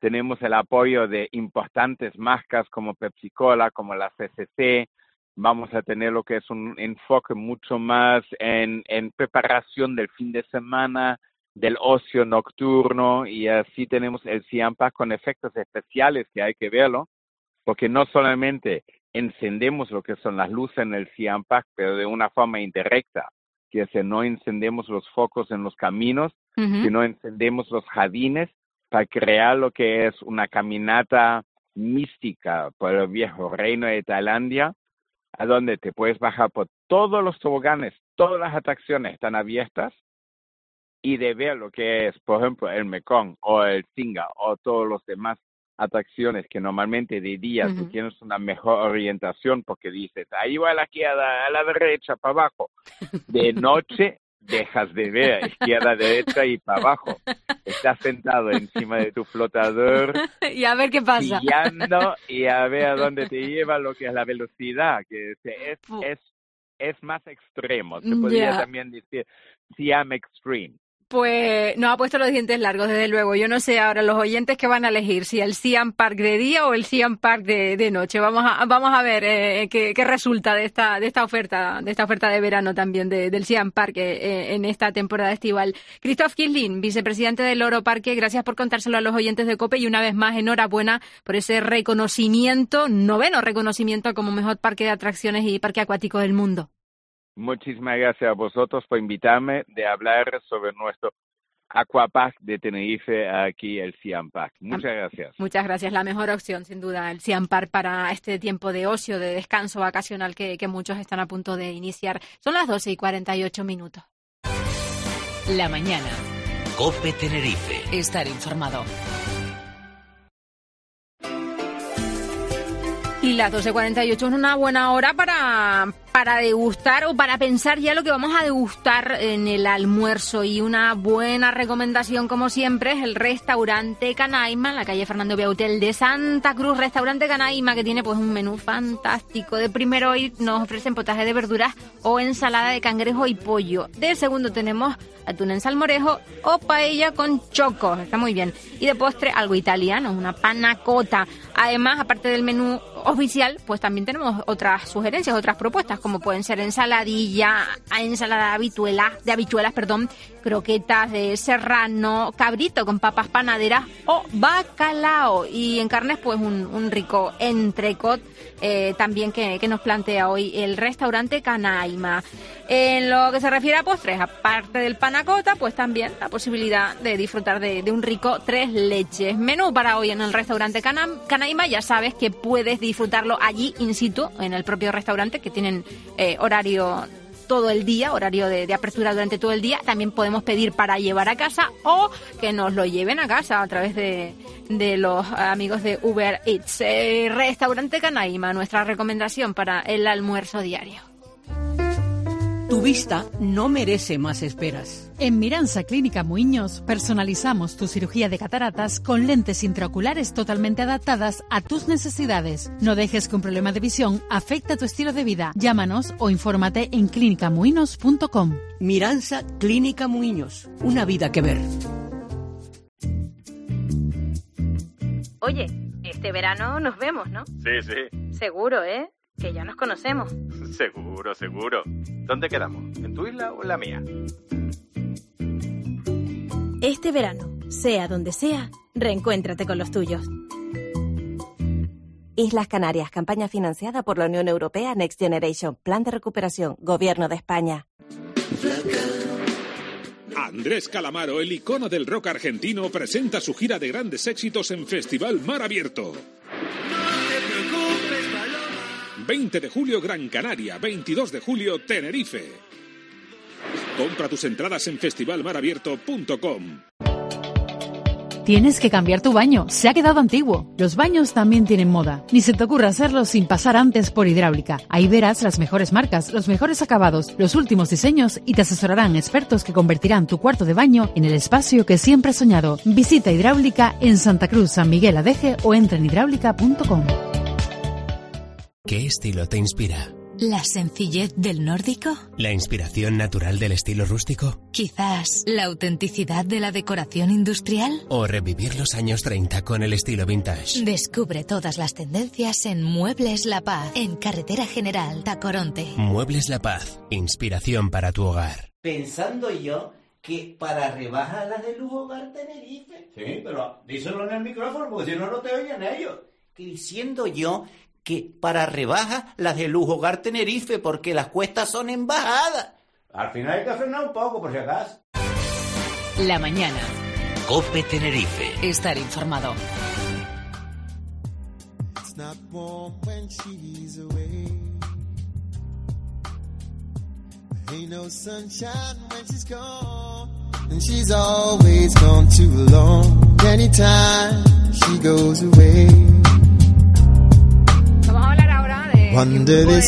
tenemos el apoyo de importantes marcas como Pepsi-Cola, como la CCC. Vamos a tener lo que es un enfoque mucho más en preparación del fin de semana, del ocio nocturno, y así tenemos el Siam Park con efectos especiales que hay que verlo, porque no solamente encendemos lo que son las luces en el Siam Park, pero de una forma indirecta, que es no encendemos los focos en los caminos, sino encendemos los jardines para crear lo que es una caminata mística por el viejo reino de Tailandia, a donde te puedes bajar por todos los toboganes, todas las atracciones están abiertas, y de ver lo que es, por ejemplo, el Mekong o el Singa o todos los demás atracciones que normalmente de día tú tienes una mejor orientación porque dices, ahí va a la izquierda, a la derecha, para abajo. De noche dejas de ver izquierda, derecha y para abajo. Estás sentado encima de tu flotador y a ver qué pasa. Guiando y a ver a dónde te lleva lo que es la velocidad, que es más extremo. Se podría también decir Siam Extreme. Pues nos ha puesto los dientes largos, desde luego. Yo no sé ahora los oyentes que van a elegir, si el Siam Park de día o el Siam Park de noche. Vamos a ver qué resulta de esta oferta de verano también del Siam Park en esta temporada estival. Christoph Kislin, vicepresidente del Loro Parque, gracias por contárselo a los oyentes de COPE y una vez más enhorabuena por ese reconocimiento, 9º reconocimiento como mejor parque de atracciones y parque acuático del mundo. Muchísimas gracias a vosotros por invitarme de hablar sobre nuestro Aquapark de Tenerife, aquí el Siam Park. Muchas gracias. Muchas gracias. La mejor opción, sin duda, el Siam Park para este tiempo de ocio, de descanso vacacional que muchos están a punto de iniciar. Son las 12:48. La mañana. COPE Tenerife. Estar informado. Y las 12:48 es una buena hora para degustar o para pensar ya lo que vamos a degustar en el almuerzo. Y una buena recomendación, como siempre, es el restaurante Canaima, en la calle Fernando Viautel de Santa Cruz. Restaurante Canaima, que tiene pues un menú fantástico. De primero hoy nos ofrecen potaje de verduras o ensalada de cangrejo y pollo. De segundo tenemos atún en salmorejo o paella con chocos. Está muy bien. Y de postre, algo italiano, una panna cotta. Además, aparte del menú oficial, pues también tenemos otras sugerencias, otras propuestas, como pueden ser ensalada de habichuelas, croquetas de serrano, cabrito con papas panaderas o bacalao. Y en carnes, pues un rico entrecot también que nos plantea hoy el restaurante Canaima. En lo que se refiere a postres, aparte del panna cotta, pues también la posibilidad de disfrutar de un rico tres leches. Menú para hoy en el restaurante Canaima, ya sabes que puedes disfrutarlo allí in situ, en el propio restaurante, que tienen horario todo el día, horario de apertura durante todo el día. También podemos pedir para llevar a casa o que nos lo lleven a casa a través de los amigos de Uber Eats. Restaurante Canaima, nuestra recomendación para el almuerzo diario. Tu vista no merece más esperas. En Miransa Clínica Muiños personalizamos tu cirugía de cataratas con lentes intraoculares totalmente adaptadas a tus necesidades. No dejes que un problema de visión afecte a tu estilo de vida. Llámanos o infórmate en clinicamuinos.com. Miransa Clínica Muiños, una vida que ver. Oye, este verano nos vemos, ¿no? Sí. Seguro, ¿eh? Que ya nos conocemos. Seguro. ¿Dónde quedamos? ¿En tu isla o en la mía? Este verano, sea donde sea, reencuéntrate con los tuyos. Islas Canarias, campaña financiada por la Unión Europea Next Generation, Plan de Recuperación, Gobierno de España. Andrés Calamaro, el icono del rock argentino, presenta su gira de grandes éxitos en Festival Mar Abierto. 20 de julio Gran Canaria, 22 de julio Tenerife. Compra tus entradas en festivalmarabierto.com. Tienes que cambiar tu baño, se ha quedado antiguo. Los baños también tienen moda. Ni se te ocurra hacerlo sin pasar antes por Hidráulica. Ahí verás las mejores marcas, los mejores acabados, los últimos diseños y te asesorarán expertos que convertirán tu cuarto de baño en el espacio que siempre has soñado. Visita Hidráulica en Santa Cruz, San Miguel Adeje o entra en hidráulica.com. ¿Qué estilo te inspira? ¿La sencillez del nórdico? ¿La inspiración natural del estilo rústico? ¿Quizás la autenticidad de la decoración industrial? ¿O revivir los años 30 con el estilo vintage? Descubre todas las tendencias en Muebles La Paz, en Carretera General Tacoronte. Muebles La Paz, inspiración para tu hogar. Pensando yo que para rebajas las de Lujo Hogar Tenerife. Sí, pero díselo en el micrófono porque si no, no te oyen ellos. Que diciendo yo que para rebajas las de Lujo Hogar Tenerife porque las cuestas son en bajada. Al final hay que frenar un poco por si acaso. La mañana. COPE Tenerife. Estar informado. It's not warm when she's away. Ain't no sunshine when she's gone. And she's always gone too long. Anytime she goes away. Vamos a hablar ahora de un grupo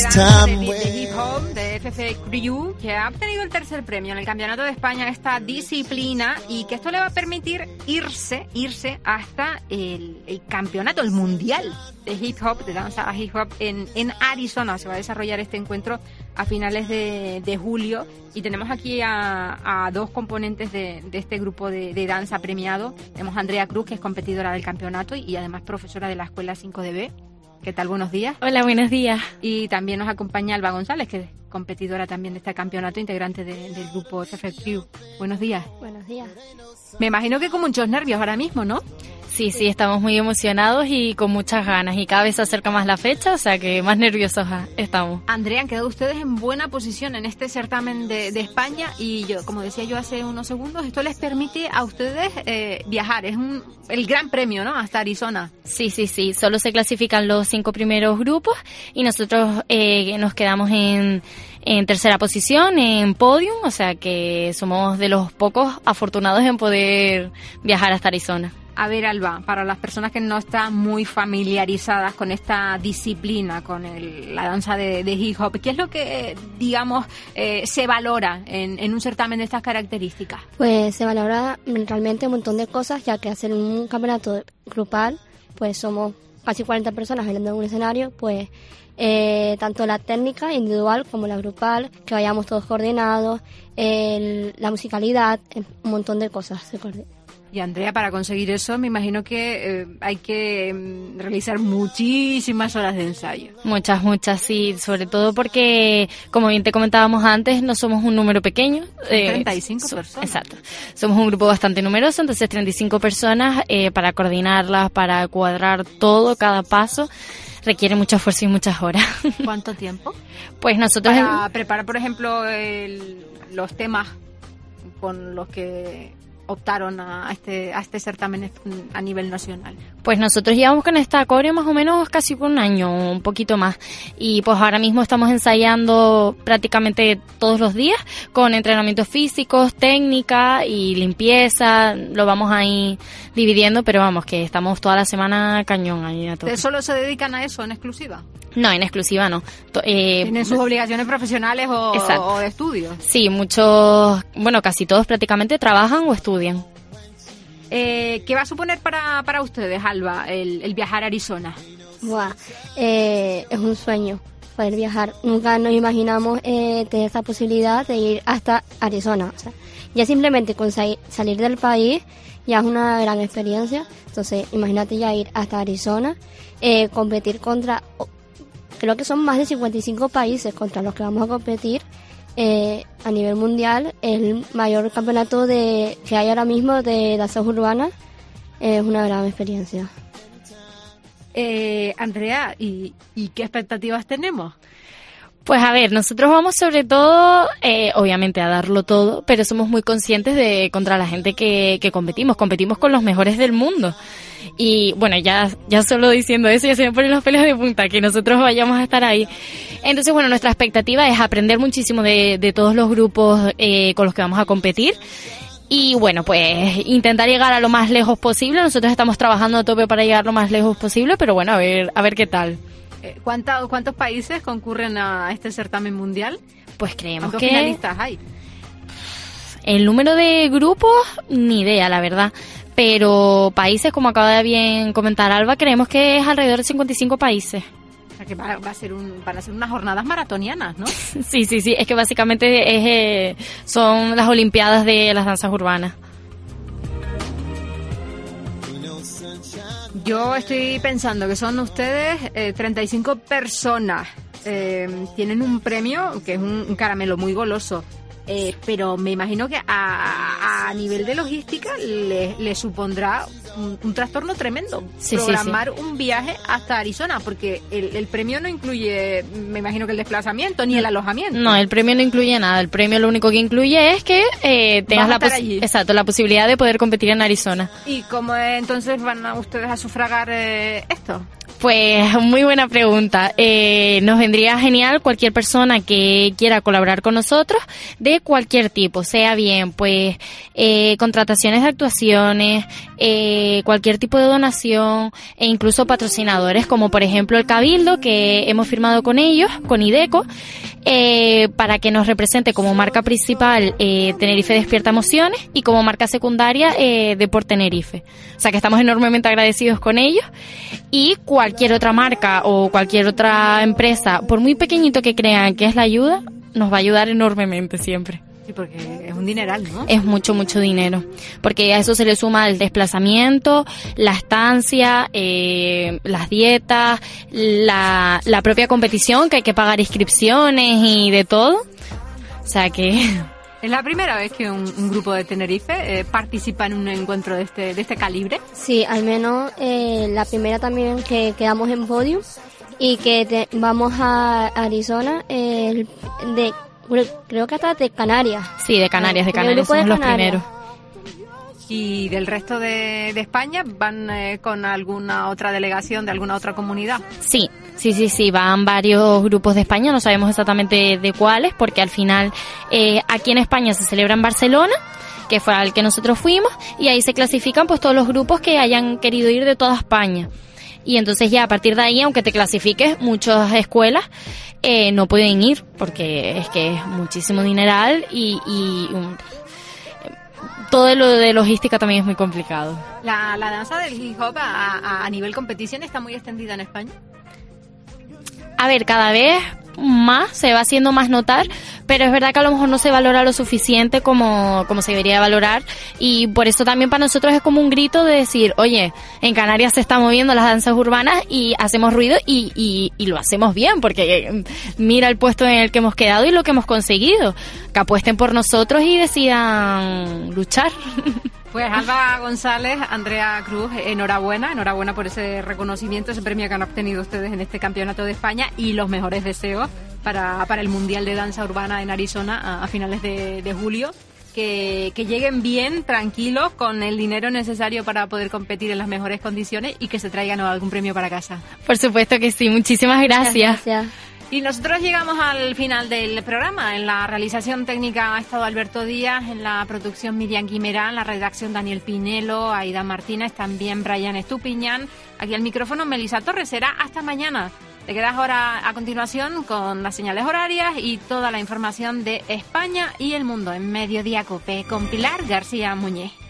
de hip hop, de FC Crew, que ha obtenido el tercer premio en el Campeonato de España en esta disciplina y que esto le va a permitir irse hasta el campeonato, el mundial de hip hop, de danza a hip hop en Arizona. Se va a desarrollar este encuentro a finales de julio y tenemos aquí a dos componentes de este grupo de danza premiado. Tenemos a Andrea Cruz, que es competidora del campeonato y además profesora de la Escuela 5DB. ¿Qué tal? Buenos días. Hola, buenos días. Y también nos acompaña Alba González, que es competidora también de este campeonato, integrante del grupo FF Crew. Buenos días. Buenos días. Me imagino que con muchos nervios ahora mismo, ¿no? Sí, estamos muy emocionados y con muchas ganas. Y cada vez se acerca más la fecha, o sea que más nerviosos estamos. Andrea, han quedado ustedes en buena posición en este certamen de España y yo, como decía yo hace unos segundos, esto les permite a ustedes viajar. Es el gran premio, ¿no? Hasta Arizona. Sí. Solo se clasifican los 5 primeros grupos y nosotros nos quedamos en tercera posición, en podium, o sea que somos de los pocos afortunados en poder viajar hasta Arizona. A ver, Alba, para las personas que no están muy familiarizadas con esta disciplina, con la danza de hip hop, ¿qué es lo que, digamos, se valora en un certamen de estas características? Pues se valora realmente un montón de cosas, ya que hacer un campeonato grupal, pues somos casi 40 personas bailando en un escenario, pues tanto la técnica individual como la grupal, que vayamos todos coordinados, la musicalidad, un montón de cosas se coordinan. Y Andrea, para conseguir eso, me imagino que hay que realizar muchísimas horas de ensayo. Muchas, sí, sobre todo porque, como bien te comentábamos antes, no somos un número pequeño. 35 personas. Exacto. Somos un grupo bastante numeroso, entonces 35 personas para coordinarlas, para cuadrar todo, cada paso. Requiere mucho esfuerzo y muchas horas. ¿Cuánto tiempo? Pues nosotros... Para preparar, por ejemplo, los temas con los que optaron a este certamen a nivel nacional. Pues nosotros llevamos con esta coreo más o menos casi por un año, un poquito más. Y pues ahora mismo estamos ensayando prácticamente todos los días con entrenamientos físicos, técnica y limpieza. Lo vamos ahí dividiendo, pero vamos, que estamos toda la semana cañón ahí a todo. ¿Ustedes solo se dedican a eso en exclusiva? No, en exclusiva no. ¿Tienen sus obligaciones profesionales o de estudios? Sí, muchos, casi todos prácticamente trabajan o estudian. ¿Qué va a suponer para ustedes, Alba, el viajar a Arizona? Es un sueño poder viajar. Nunca nos imaginamos tener esa posibilidad de ir hasta Arizona. O sea, ya simplemente con salir del país ya es una gran experiencia. Entonces, imagínate ya ir hasta Arizona, competir contra... Creo que son más de 55 países contra los que vamos a competir a nivel mundial. El mayor campeonato que hay ahora mismo de danzas urbanas. Es una gran experiencia. Andrea, ¿y qué expectativas tenemos? Pues a ver, nosotros vamos sobre todo, obviamente a darlo todo, pero somos muy conscientes de contra la gente que competimos con los mejores del mundo. Y bueno, ya solo diciendo eso ya se me ponen los pelos de punta, que nosotros vayamos a estar ahí. Entonces, bueno, nuestra expectativa es aprender muchísimo de todos los grupos con los que vamos a competir. Y bueno, pues intentar llegar a lo más lejos posible. Nosotros estamos trabajando a tope para llegar lo más lejos posible, pero bueno, a ver qué tal. ¿Cuántos países concurren a este certamen mundial? Pues creemos ¿Cuántos que... finalistas hay? El número de grupos, ni idea, la verdad. Pero países, como acaba de bien comentar Alba, creemos que es alrededor de 55 países. O sea que van a ser unas jornadas maratonianas, ¿no? Sí, es que básicamente son las Olimpiadas de las danzas urbanas. Yo estoy pensando que son ustedes 35 personas. Tienen un premio que es un caramelo muy goloso. Pero me imagino que a nivel de logística le supondrá un trastorno tremendo programar un viaje hasta Arizona, porque el premio no incluye, me imagino que el desplazamiento ni el alojamiento. No, el premio no incluye nada. El premio lo único que incluye es que tengas la posibilidad de poder competir en Arizona. ¿Y cómo entonces van a ustedes a sufragar esto? Pues muy buena pregunta. Nos vendría genial cualquier persona que quiera colaborar con nosotros de cualquier tipo, sea bien pues contrataciones de actuaciones, cualquier tipo de donación e incluso patrocinadores como por ejemplo el Cabildo, que hemos firmado con ellos, con IDECO, para que nos represente como marca principal Tenerife Despierta Emociones y como marca secundaria Deport Tenerife. O sea que estamos enormemente agradecidos con ellos, y cualquier otra marca o cualquier otra empresa, por muy pequeñito que crean que es la ayuda, nos va a ayudar enormemente siempre. Sí, porque es un dineral, ¿no? Es mucho dinero, porque a eso se le suma el desplazamiento, la estancia, las dietas, la propia competición, que hay que pagar inscripciones y de todo. O sea que... ¿Es la primera vez que un grupo de Tenerife participa en un encuentro de este calibre? Sí, al menos la primera también que quedamos en podium y que vamos a Arizona, creo que hasta de Canarias. Sí, de Canarias somos los primeros. ¿Y del resto de España van con alguna otra delegación de alguna otra comunidad? Sí, van varios grupos de España, no sabemos exactamente de cuáles, porque al final aquí en España se celebra en Barcelona, que fue al que nosotros fuimos, y ahí se clasifican pues todos los grupos que hayan querido ir de toda España. Y entonces ya a partir de ahí, aunque te clasifiques, muchas escuelas no pueden ir, porque es que es muchísimo dineral y todo lo de logística también es muy complicado. ¿La danza del hip hop a nivel competición está muy extendida en España? A ver, cada vez más se va haciendo más notar, pero es verdad que a lo mejor no se valora lo suficiente como se debería valorar, y por eso también para nosotros es como un grito de decir, oye, en Canarias se están moviendo las danzas urbanas y hacemos ruido y lo hacemos bien, porque mira el puesto en el que hemos quedado y lo que hemos conseguido, que apuesten por nosotros y decidan luchar. Pues Alba González, Andrea Cruz, enhorabuena por ese reconocimiento, ese premio que han obtenido ustedes en este Campeonato de España, y los mejores deseos para el Mundial de Danza Urbana en Arizona a finales de julio. Que lleguen bien, tranquilos, con el dinero necesario para poder competir en las mejores condiciones y que se traigan algún premio para casa. Por supuesto que sí, muchísimas gracias. Gracias. Y nosotros llegamos al final del programa. En la realización técnica ha estado Alberto Díaz, en la producción Miriam Guimerá, en la redacción Daniel Pinelo, Aida Martínez, también Brian Estupiñán. Aquí al micrófono Melisa Torres. Será hasta mañana. Te quedas ahora a continuación con las señales horarias y toda la información de España y el mundo en Mediodía COPE con Pilar García Muñez.